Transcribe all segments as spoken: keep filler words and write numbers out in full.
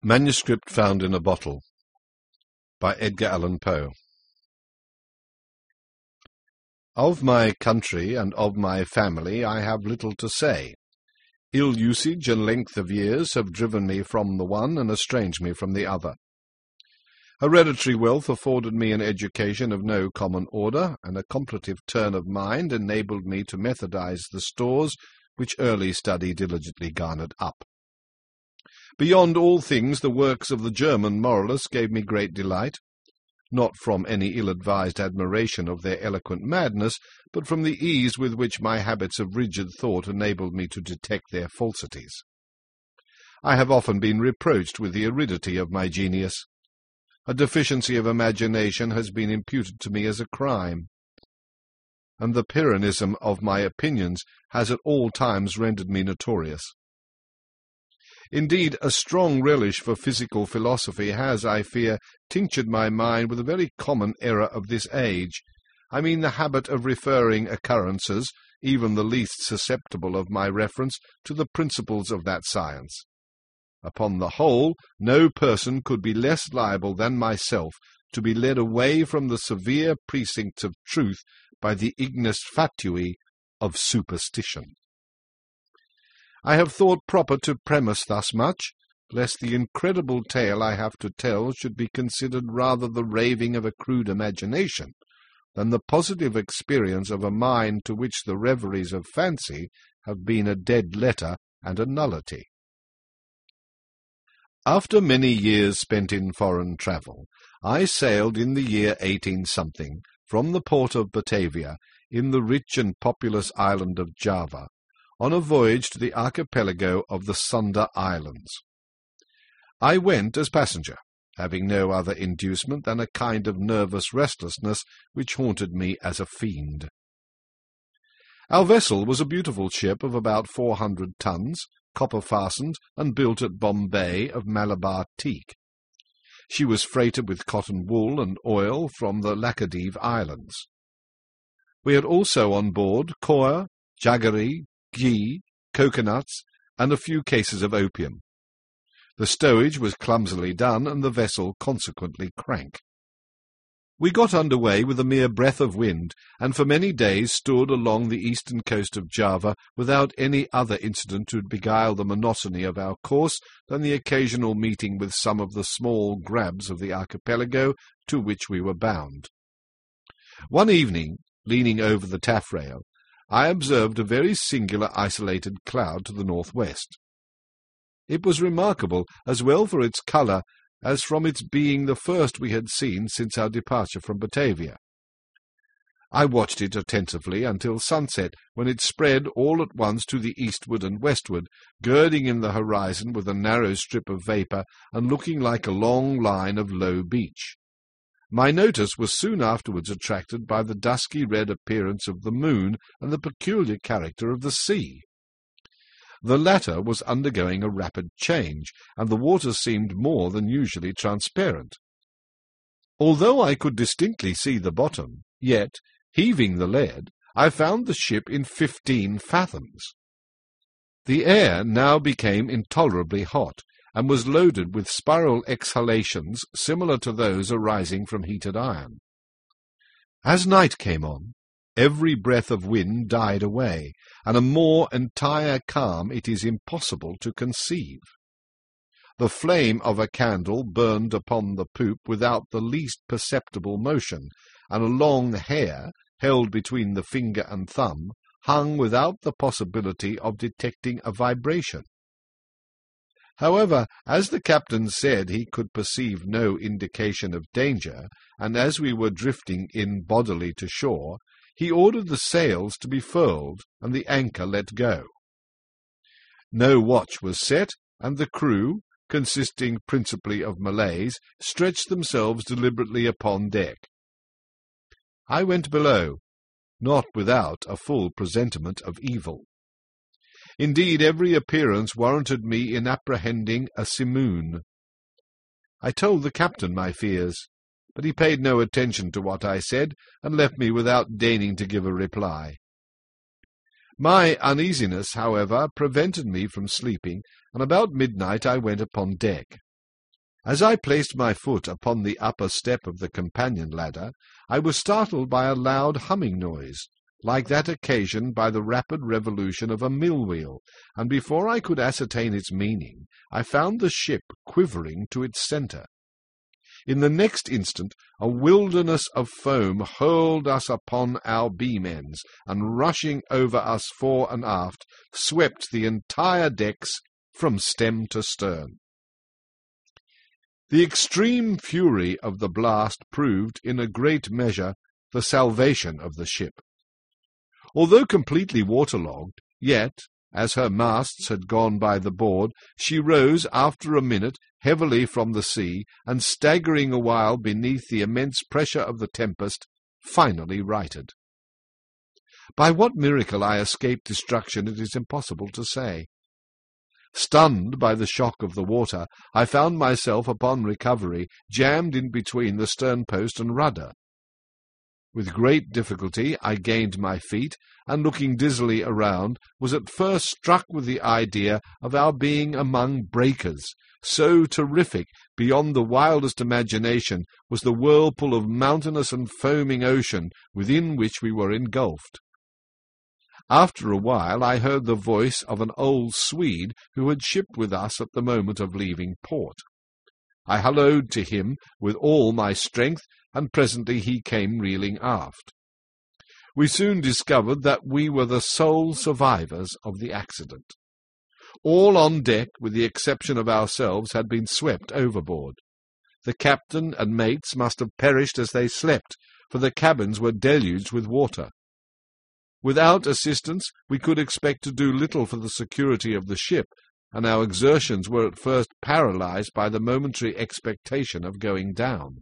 Manuscript Found in a Bottle by Edgar Allan Poe. Of my country and of my family I have little to say. Ill usage and length of years have driven me from the one and estranged me from the other. Hereditary wealth afforded me an education of no common order, and a contemplative turn of mind enabled me to methodize the stores which early study diligently garnered up. Beyond all things, the works of the German moralists gave me great delight, not from any ill-advised admiration of their eloquent madness, but from the ease with which my habits of rigid thought enabled me to detect their falsities. I have often been reproached with the aridity of my genius. A deficiency of imagination has been imputed to me as a crime, and the Pyrrhonism of my opinions has at all times rendered me notorious. Indeed, a strong relish for physical philosophy has, I fear, tinctured my mind with a very common error of this age. I mean the habit of referring occurrences, even the least susceptible of my reference, to the principles of that science. Upon the whole, no person could be less liable than myself to be led away from the severe precincts of truth by the ignis fatui of superstition. I have thought proper to premise thus much, lest the incredible tale I have to tell should be considered rather the raving of a crude imagination than the positive experience of a mind to which the reveries of fancy have been a dead letter and a nullity. After many years spent in foreign travel, I sailed in the year eighteen something from the port of Batavia, in the rich and populous island of Java, on a voyage to the archipelago of the Sunda Islands. I went as passenger, having no other inducement than a kind of nervous restlessness which haunted me as a fiend. Our vessel was a beautiful ship of about four hundred tons, copper-fastened, and built at Bombay of Malabar teak. She was freighted with cotton wool and oil from the Laccadive Islands. We had also on board coir, jaggery, ghee, coconuts, and a few cases of opium. The stowage was clumsily done, and the vessel consequently crank. We got under way with a mere breath of wind, and for many days stood along the eastern coast of Java without any other incident to beguile the monotony of our course than the occasional meeting with some of the small grabs of the archipelago to which we were bound. One evening, leaning over the taffrail, I observed a very singular isolated cloud to the northwest. It was remarkable as well for its colour as from its being the first we had seen since our departure from Batavia. I watched it attentively until sunset, when it spread all at once to the eastward and westward, girding in the horizon with a narrow strip of vapour, and looking like a long line of low beach. My notice was soon afterwards attracted by the dusky red appearance of the moon and the peculiar character of the sea. The latter was undergoing a rapid change, and the water seemed more than usually transparent. Although I could distinctly see the bottom, yet, heaving the lead, I found the ship in fifteen fathoms. The air now became intolerably hot, and was loaded with spiral exhalations similar to those arising from heated iron. As night came on, every breath of wind died away, and a more entire calm it is impossible to conceive. The flame of a candle burned upon the poop without the least perceptible motion, and a long hair, held between the finger and thumb, hung without the possibility of detecting a vibration. However, as the captain said he could perceive no indication of danger, and as we were drifting in bodily to shore, he ordered the sails to be furled and the anchor let go. No watch was set, and the crew, consisting principally of Malays, stretched themselves deliberately upon deck. I went below, not without a full presentiment of evil. Indeed, every appearance warranted me in apprehending a simoon. I told the captain my fears, but he paid no attention to what I said, and left me without deigning to give a reply. My uneasiness, however, prevented me from sleeping, and about midnight I went upon deck. As I placed my foot upon the upper step of the companion ladder, I was startled by a loud humming noise, like that occasioned by the rapid revolution of a mill-wheel, and before I could ascertain its meaning, I found the ship quivering to its centre. In the next instant, a wilderness of foam hurled us upon our beam ends, and rushing over us fore and aft, swept the entire decks from stem to stern. The extreme fury of the blast proved, in a great measure, the salvation of the ship. Although completely waterlogged, yet, as her masts had gone by the board, she rose after a minute heavily from the sea, and staggering a while beneath the immense pressure of the tempest, finally righted. By what miracle I escaped destruction it is impossible to say. Stunned by the shock of the water, I found myself, upon recovery, jammed in between the sternpost and rudder. With great difficulty I gained my feet, and looking dizzily around, was at first struck with the idea of our being among breakers. So terrific, beyond the wildest imagination, was the whirlpool of mountainous and foaming ocean within which we were engulfed. After a while I heard the voice of an old Swede who had shipped with us at the moment of leaving port. I hallooed to him with all my strength, and presently he came reeling aft. We soon discovered that we were the sole survivors of the accident. All on deck, with the exception of ourselves, had been swept overboard. The captain and mates must have perished as they slept, for the cabins were deluged with water. Without assistance, we could expect to do little for the security of the ship, and our exertions were at first paralyzed by the momentary expectation of going down.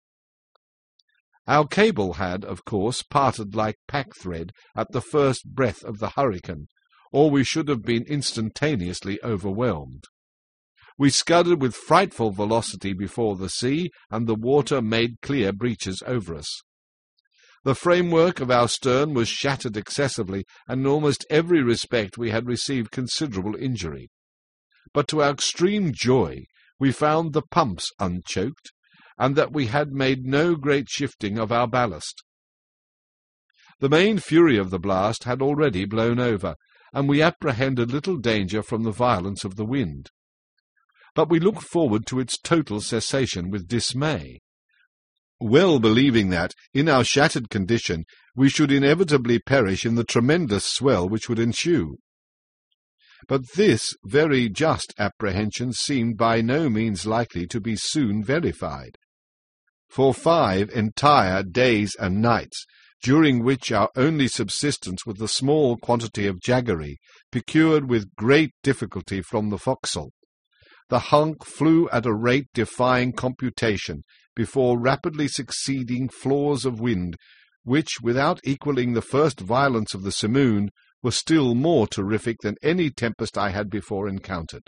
Our cable had, of course, parted like pack-thread at the first breath of the hurricane, or we should have been instantaneously overwhelmed. We scudded with frightful velocity before the sea, and the water made clear breaches over us. The framework of our stern was shattered excessively, and in almost every respect we had received considerable injury. But to our extreme joy we found the pumps unchoked, and that we had made no great shifting of our ballast. The main fury of the blast had already blown over, and we apprehended little danger from the violence of the wind. But we looked forward to its total cessation with dismay, well believing that, in our shattered condition, we should inevitably perish in the tremendous swell which would ensue. But this very just apprehension seemed by no means likely to be soon verified. For five entire days and nights, during which our only subsistence was the small quantity of jaggery, procured with great difficulty from the forecastle, the hunk flew at a rate defying computation, before rapidly succeeding flaws of wind, which, without equalling the first violence of the simoon, were still more terrific than any tempest I had before encountered.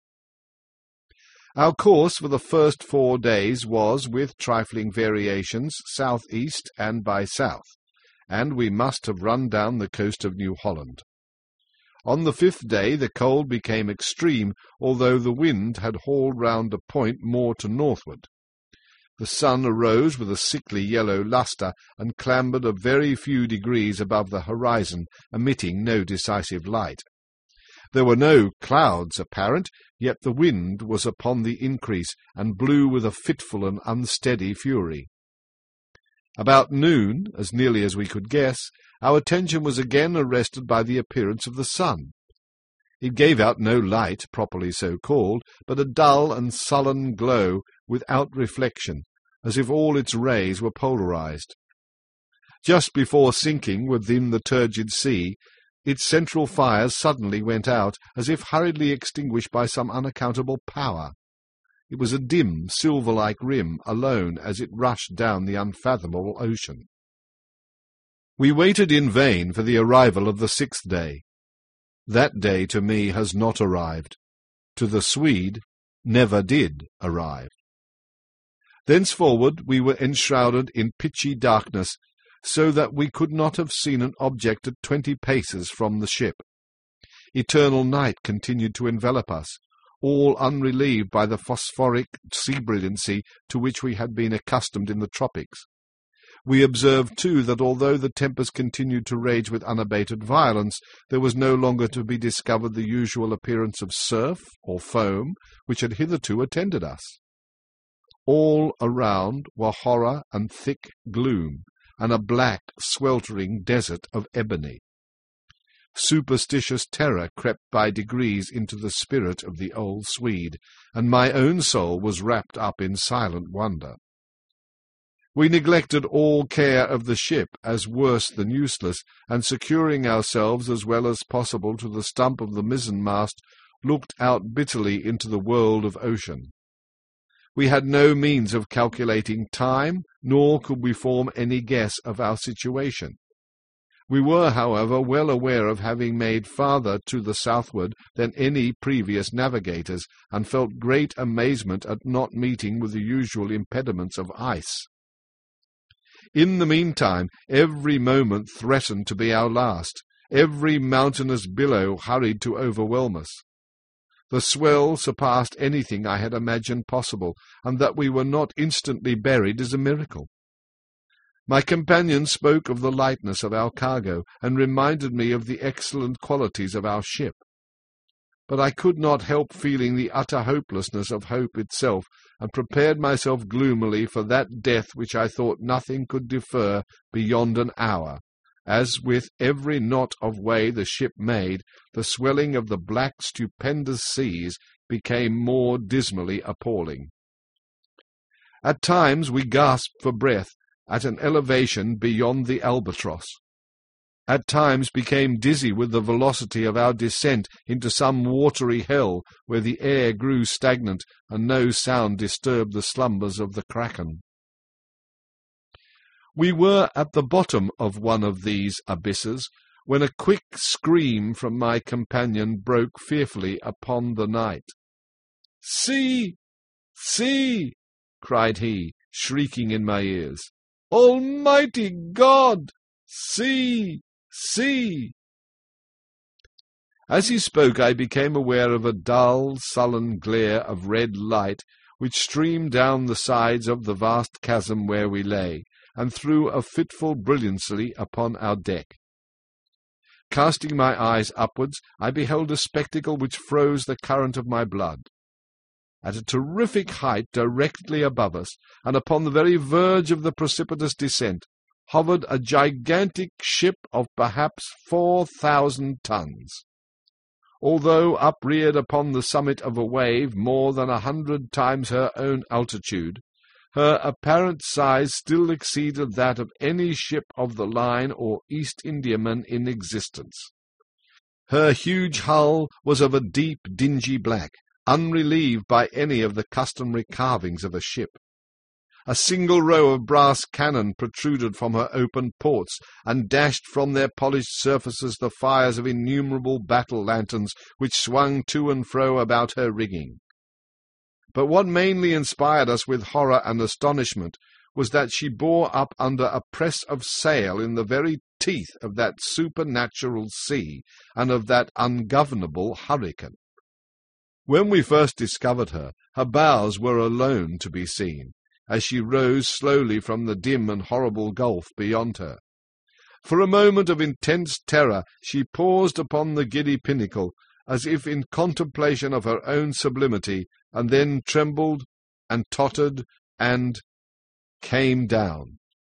Our course for the first four days was, with trifling variations, south-east and by south, and we must have run down the coast of New Holland. On the fifth day the cold became extreme, although the wind had hauled round a point more to northward. The sun arose with a sickly yellow lustre, and clambered a very few degrees above the horizon, emitting no decisive light. There were no clouds apparent, yet the wind was upon the increase, and blew with a fitful and unsteady fury. About noon, as nearly as we could guess, our attention was again arrested by the appearance of the sun. It gave out no light, properly so called, but a dull and sullen glow, without reflection, as if all its rays were polarized. Just before sinking within the turgid sea, its central fires suddenly went out, as if hurriedly extinguished by some unaccountable power. It was a dim, silver-like rim, alone, as it rushed down the unfathomable ocean. We waited in vain for the arrival of the sixth day. That day to me has not arrived. To the Swede, never did arrive. Thenceforward we were enshrouded in pitchy darkness, so that we could not have seen an object at twenty paces from the ship. Eternal night continued to envelop us. all unrelieved by the phosphoric sea brilliancy to which we had been accustomed in the tropics. We observed, too, that although the tempest continued to rage with unabated violence, there was no longer to be discovered the usual appearance of surf or foam which had hitherto attended us. All around were horror and thick gloom, and a black, sweltering desert of ebony. Superstitious terror crept by degrees into the spirit of the old Swede, and my own soul was wrapped up in silent wonder. We neglected all care of the ship as worse than useless, and securing ourselves as well as possible to the stump of the mizzenmast, looked out bitterly into the world of ocean. We had no means of calculating time, nor could we form any guess of our situation. We were, however, well aware of having made farther to the southward than any previous navigators, and felt great amazement at not meeting with the usual impediments of ice. In the meantime, every moment threatened to be our last. Every mountainous billow hurried to overwhelm us. The swell surpassed anything I had imagined possible, and that we were not instantly buried is a miracle. My companion spoke of the lightness of our cargo, and reminded me of the excellent qualities of our ship. But I could not help feeling the utter hopelessness of hope itself, and prepared myself gloomily for that death which I thought nothing could defer beyond an hour, as with every knot of way the ship made, the swelling of the black stupendous seas became more dismally appalling. At times we gasped for breath at an elevation beyond the albatross. At times became dizzy with the velocity of our descent into some watery hell where the air grew stagnant and no sound disturbed the slumbers of the kraken. We were at the bottom of one of these abysses when a quick scream from my companion broke fearfully upon the night. "See! See!" cried he, shrieking in my ears. "Almighty God! See! See!" As he spoke, I became aware of a dull, sullen glare of red light which streamed down the sides of the vast chasm where we lay, and threw a fitful brilliancy upon our deck. Casting my eyes upwards, I beheld a spectacle which froze the current of my blood. At a terrific height directly above us, and upon the very verge of the precipitous descent, hovered a gigantic ship of perhaps four thousand tons. Although upreared upon the summit of a wave more than a hundred times her own altitude, her apparent size still exceeded that of any ship of the line or East Indiaman in existence. Her huge hull was of a deep, dingy black, unrelieved by any of the customary carvings of a ship. A single row of brass cannon protruded from her open ports, and dashed from their polished surfaces the fires of innumerable battle lanterns which swung to and fro about her rigging. But what mainly inspired us with horror and astonishment was that she bore up under a press of sail in the very teeth of that supernatural sea and of that ungovernable hurricane. When we first discovered her, her bows were alone to be seen, as she rose slowly from the dim and horrible gulf beyond her. For a moment of intense terror she paused upon the giddy pinnacle, as if in contemplation of her own sublimity, and then trembled and tottered and came down.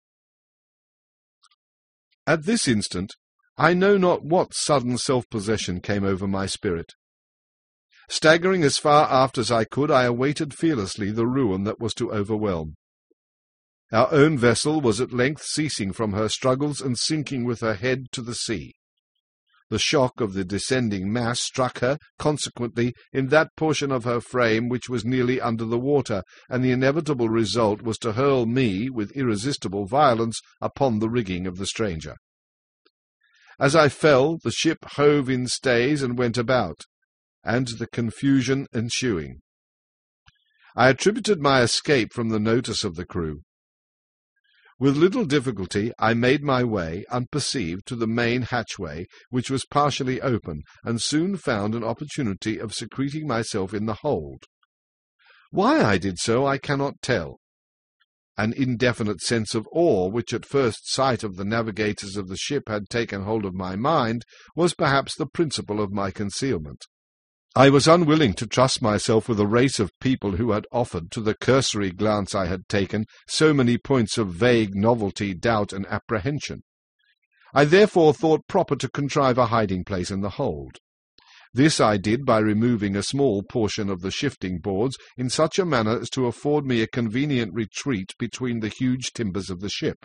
At this instant I know not what sudden self-possession came over my spirit. Staggering as far aft as I could, I awaited fearlessly the ruin that was to overwhelm. Our own vessel was at length ceasing from her struggles and sinking with her head to the sea. The shock of the descending mass struck her, consequently, in that portion of her frame which was nearly under the water, and the inevitable result was to hurl me, with irresistible violence, upon the rigging of the stranger. As I fell, the ship hove in stays and went about, and the confusion ensuing. I attributed my escape from the notice of the crew. With little difficulty I made my way, unperceived, to the main hatchway, which was partially open, and soon found an opportunity of secreting myself in the hold. Why I did so I cannot tell. An indefinite sense of awe, which at first sight of the navigators of the ship had taken hold of my mind, was perhaps the principle of my concealment. I was unwilling to trust myself with a race of people who had offered, to the cursory glance I had taken, so many points of vague novelty, doubt, and apprehension. I therefore thought proper to contrive a hiding-place in the hold. This I did by removing a small portion of the shifting boards in such a manner as to afford me a convenient retreat between the huge timbers of the ship.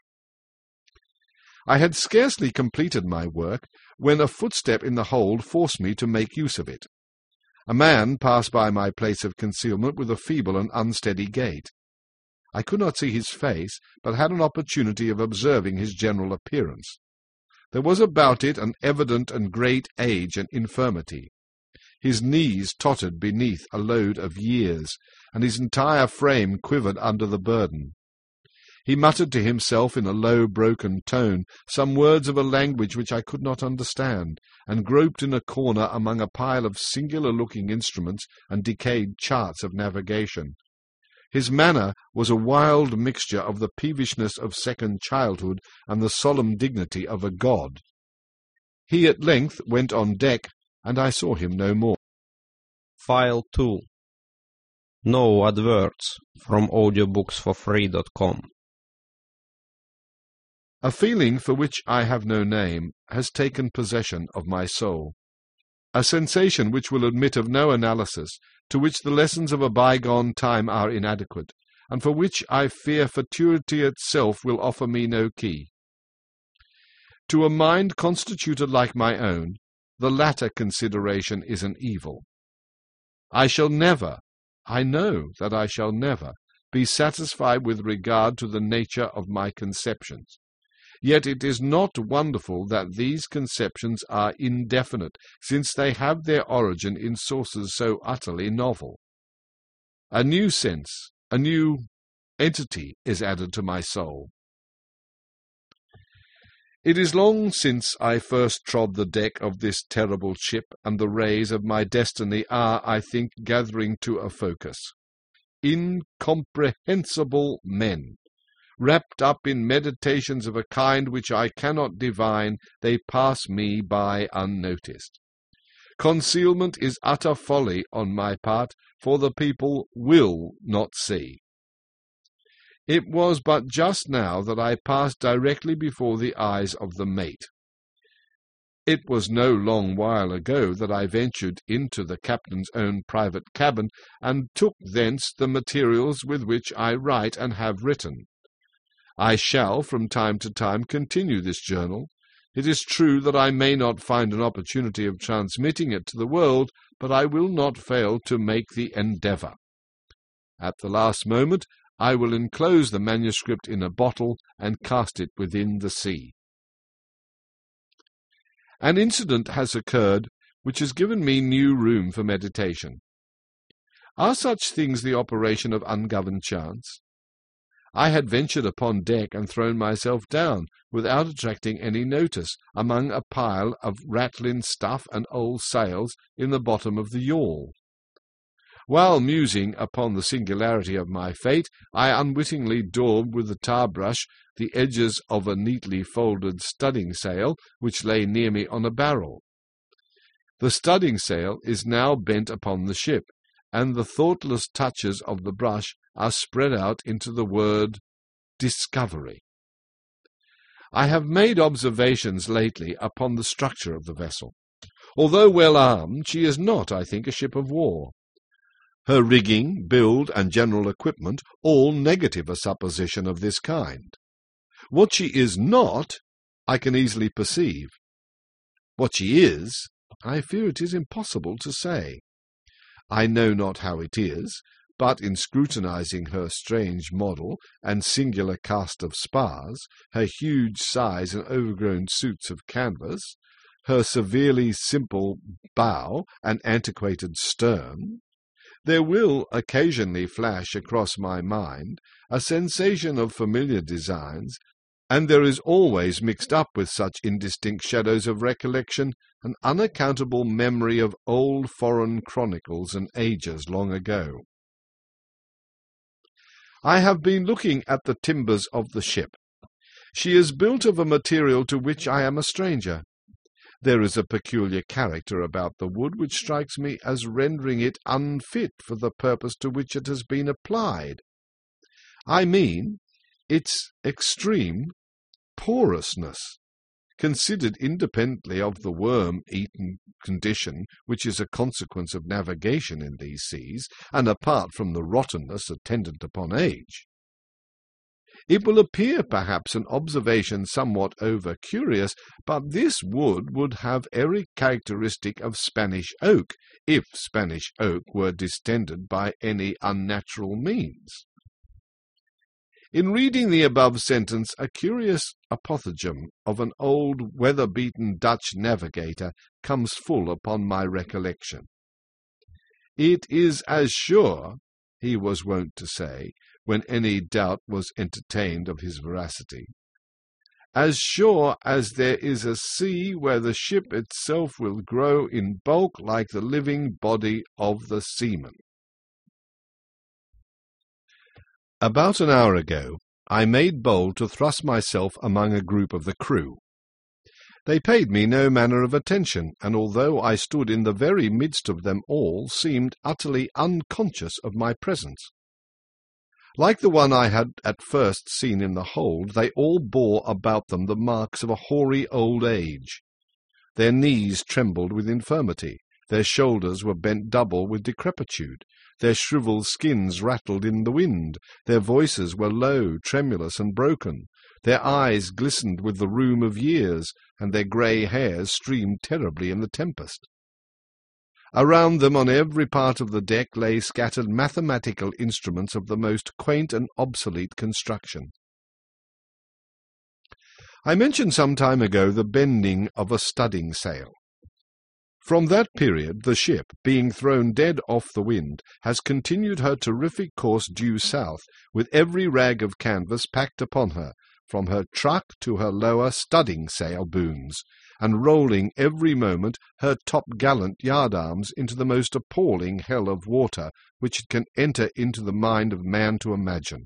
I had scarcely completed my work when a footstep in the hold forced me to make use of it. A man passed by my place of concealment with a feeble and unsteady gait. I could not see his face, but had an opportunity of observing his general appearance. There was about it an evident and great age and infirmity. His knees tottered beneath a load of years, and his entire frame quivered under the burden. He muttered to himself in a low, broken tone some words of a language which I could not understand, and groped in a corner among a pile of singular-looking instruments and decayed charts of navigation. His manner was a wild mixture of the peevishness of second childhood and the solemn dignity of a god. He at length went on deck, and I saw him no more. File two. No adverts from audiobooks for free dot com. A feeling for which I have no name has taken possession of my soul, a sensation which will admit of no analysis, to which the lessons of a bygone time are inadequate, and for which I fear futurity itself will offer me no key. To a mind constituted like my own, the latter consideration is an evil. I shall never, I know that I shall never, be satisfied with regard to the nature of my conceptions. Yet it is not wonderful that these conceptions are indefinite, since they have their origin in sources so utterly novel. A new sense, a new entity is added to my soul. It is long since I first trod the deck of this terrible ship, and the rays of my destiny are, I think, gathering to a focus. Incomprehensible men! Wrapped up in meditations of a kind which I cannot divine, they pass me by unnoticed. Concealment is utter folly on my part, for the people will not see. It was but just now that I passed directly before the eyes of the mate. It was no long while ago that I ventured into the captain's own private cabin, and took thence the materials with which I write and have written. I shall from time to time continue this journal. It is true that I may not find an opportunity of transmitting it to the world, but I will not fail to make the endeavour. At the last moment I will enclose the manuscript in a bottle and cast it within the sea. An incident has occurred which has given me new room for meditation. Are such things the operation of ungoverned chance? I had ventured upon deck and thrown myself down, without attracting any notice, among a pile of ratlin stuff and old sails in the bottom of the yawl. While musing upon the singularity of my fate, I unwittingly daubed with the tar-brush the edges of a neatly folded studding-sail which lay near me on a barrel. The studding-sail is now bent upon the ship, and the thoughtless touches of the brush are spread out into the word Discovery. I have made observations lately upon the structure of the vessel. Although well armed, she is not, I think, a ship of war. Her rigging, build, and general equipment all negative a supposition of this kind. What she is not, I can easily perceive. What she is, I fear it is impossible to say. I know not how it is, but in scrutinizing her strange model and singular cast of spars, her huge size and overgrown suits of canvas, her severely simple bow and antiquated stern, There will occasionally flash across my mind a sensation of familiar designs, and there is always mixed up with such indistinct shadows of recollection an unaccountable memory of old foreign chronicles and ages long ago. I have been looking at the timbers of the ship. She is built of a material to which I am a stranger. There is a peculiar character about the wood which strikes me as rendering it unfit for the purpose to which it has been applied. I mean its extreme porousness. Considered independently of the worm-eaten condition which is a consequence of navigation in these seas, and apart from the rottenness attendant upon age. It will appear perhaps an observation somewhat over-curious, but this wood would have every characteristic of Spanish oak, if Spanish oak were distended by any unnatural means. In reading the above sentence, a curious apothegm of an old weather-beaten Dutch navigator comes full upon my recollection. "It is as sure," he was wont to say, when any doubt was entertained of his veracity, "as sure as there is a sea where the ship itself will grow in bulk like the living body of the seaman." About an hour ago, I made bold to thrust myself among a group of the crew. They paid me no manner of attention, and although I stood in the very midst of them all, seemed utterly unconscious of my presence. Like the one I had at first seen in the hold, they all bore about them the marks of a hoary old age. Their knees trembled with infirmity, their shoulders were bent double with decrepitude, their shrivelled skins rattled in the wind, their voices were low, tremulous, and broken, their eyes glistened with the rheum of years, and their grey hairs streamed terribly in the tempest. Around them on every part of the deck lay scattered mathematical instruments of the most quaint and obsolete construction. I mentioned some time ago the bending of a studding sail. From that period the ship, being thrown dead off the wind, has continued her terrific course due south, with every rag of canvas packed upon her, from her truck to her lower studding-sail booms, and rolling every moment her top-gallant yard-arms into the most appalling hell of water which it can enter into the mind of man to imagine.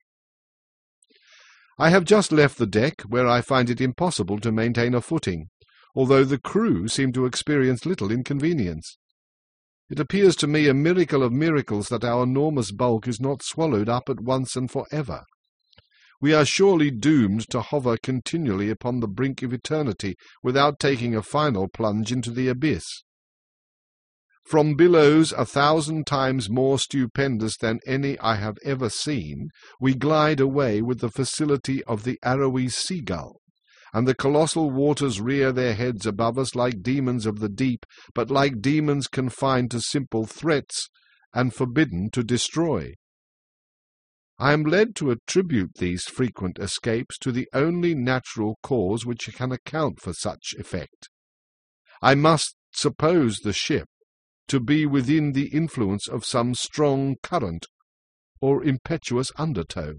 I have just left the deck, where I find it impossible to maintain a footing, although the crew seem to experience little inconvenience. It appears to me a miracle of miracles that our enormous bulk is not swallowed up at once and for ever. We are surely doomed to hover continually upon the brink of eternity without taking a final plunge into the abyss. From billows a thousand times more stupendous than any I have ever seen, we glide away with the facility of the arrowy seagull, and the colossal waters rear their heads above us like demons of the deep, but like demons confined to simple threats and forbidden to destroy. I am led to attribute these frequent escapes to the only natural cause which can account for such effect. I must suppose the ship to be within the influence of some strong current or impetuous undertow.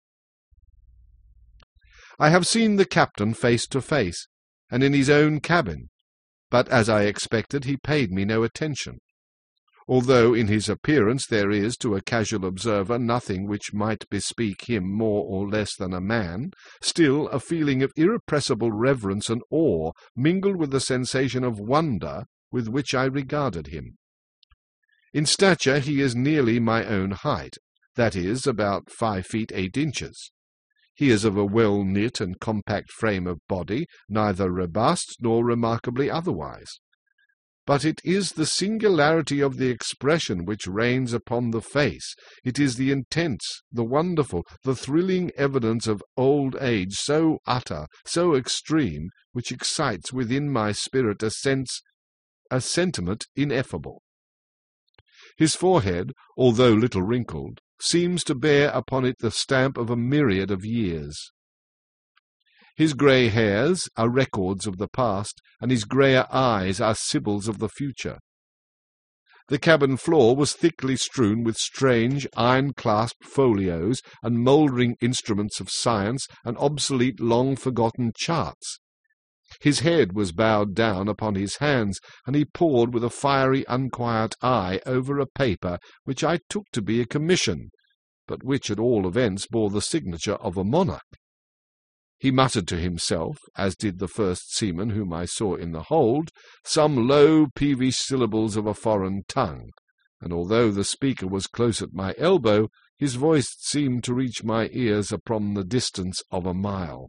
I have seen the captain face to face, and in his own cabin, but, as I expected, he paid me no attention. Although in his appearance there is, to a casual observer, nothing which might bespeak him more or less than a man, still a feeling of irrepressible reverence and awe mingled with the sensation of wonder with which I regarded him. In stature he is nearly my own height, that is, about five feet eight inches. He is of a well-knit and compact frame of body, neither robust nor remarkably otherwise. But it is the singularity of the expression which reigns upon the face. It is the intense, the wonderful, the thrilling evidence of old age, so utter, so extreme, which excites within my spirit a sense, a sentiment ineffable. His forehead, although little wrinkled, seems to bear upon it the stamp of a myriad of years. His grey hairs are records of the past, and his greyer eyes are sibyls of the future. The cabin floor was thickly strewn with strange iron-clasped folios and mouldering instruments of science and obsolete long-forgotten charts. His head was bowed down upon his hands, and he pored with a fiery, unquiet eye over a paper which I took to be a commission, but which at all events bore the signature of a monarch. He muttered to himself, as did the first seaman whom I saw in the hold, some low, peevish syllables of a foreign tongue, and although the speaker was close at my elbow, his voice seemed to reach my ears upon the distance of a mile.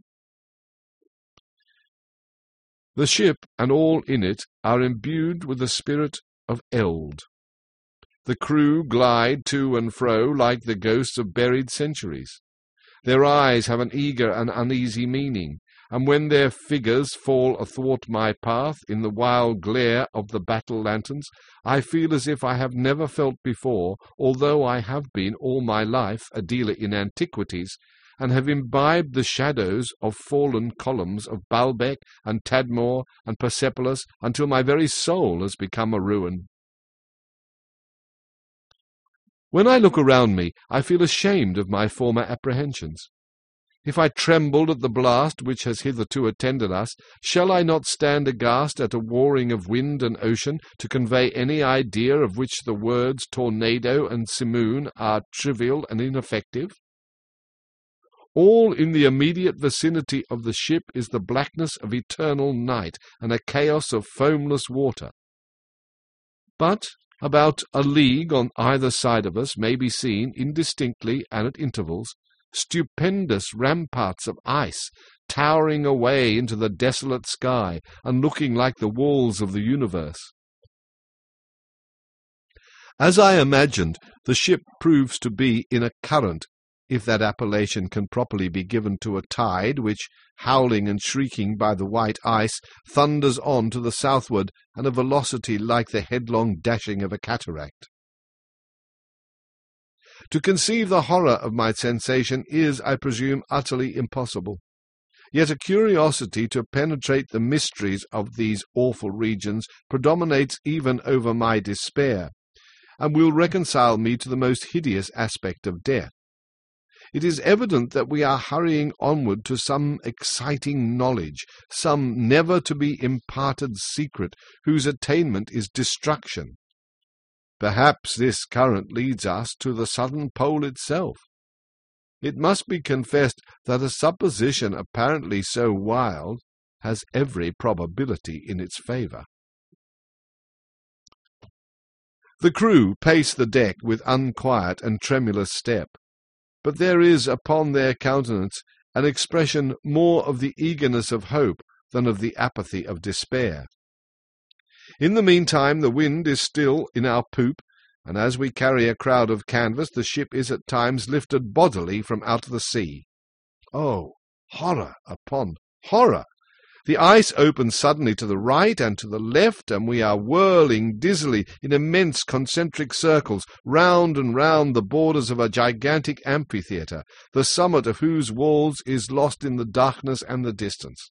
The ship and all in it are imbued with the spirit of eld. The crew glide to and fro like the ghosts of buried centuries. Their eyes have an eager and uneasy meaning, and when their figures fall athwart my path in the wild glare of the battle lanterns, I feel as if I have never felt before, although I have been all my life a dealer in antiquities, and have imbibed the shadows of fallen columns of Baalbec and Tadmor and Persepolis until my very soul has become a ruin. When I look around me, I feel ashamed of my former apprehensions. If I trembled at the blast which has hitherto attended us, shall I not stand aghast at a warring of wind and ocean to convey any idea of which the words tornado and simoon are trivial and ineffective? All in the immediate vicinity of the ship is the blackness of eternal night and a chaos of foamless water. But about a league on either side of us may be seen, indistinctly and at intervals, stupendous ramparts of ice, towering away into the desolate sky and looking like the walls of the universe. As I imagined, the ship proves to be in a current, if that appellation can properly be given to a tide which, howling and shrieking by the white ice, thunders on to the southward at a velocity like the headlong dashing of a cataract. To conceive the horror of my sensation is, I presume, utterly impossible. Yet a curiosity to penetrate the mysteries of these awful regions predominates even over my despair, and will reconcile me to the most hideous aspect of death. It is evident that we are hurrying onward to some exciting knowledge, some never-to-be-imparted secret, whose attainment is destruction. Perhaps this current leads us to the southern pole itself. It must be confessed that a supposition apparently so wild has every probability in its favour. The crew pace the deck with unquiet and tremulous step, but there is upon their countenance an expression more of the eagerness of hope than of the apathy of despair. In the meantime the wind is still in our poop, and as we carry a crowd of canvas, the ship is at times lifted bodily from out the sea. Oh, horror upon horror! The ice opens suddenly to the right and to the left, and we are whirling dizzily in immense concentric circles, round and round the borders of a gigantic amphitheatre, the summit of whose walls is lost in the darkness and the distance.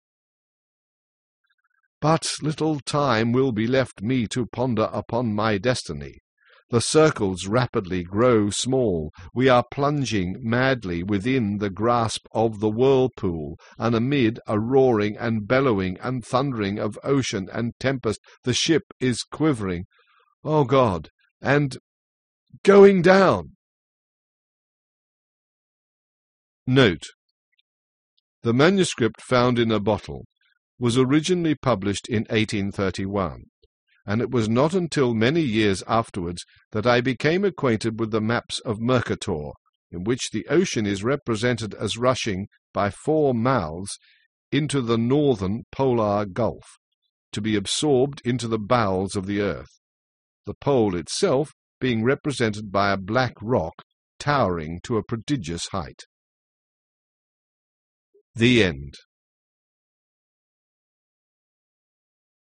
But little time will be left me to ponder upon my destiny. The circles rapidly grow small. We are plunging madly within the grasp of the whirlpool, and amid a roaring and bellowing and thundering of ocean and tempest, the ship is quivering, oh God, and going down. Note: the manuscript found in a bottle was originally published in eighteen thirty-one. And it was not until many years afterwards that I became acquainted with the maps of Mercator, in which the ocean is represented as rushing by four mouths into the northern polar gulf, to be absorbed into the bowels of the earth, the pole itself being represented by a black rock towering to a prodigious height. The End.